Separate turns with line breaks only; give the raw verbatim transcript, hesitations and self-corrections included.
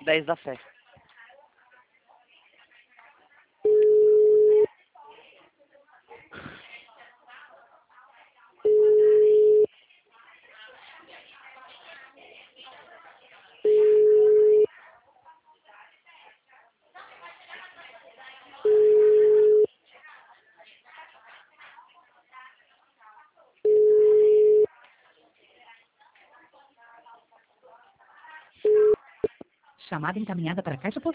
dez da Sé.
Chamada encaminhada para a caixa postal.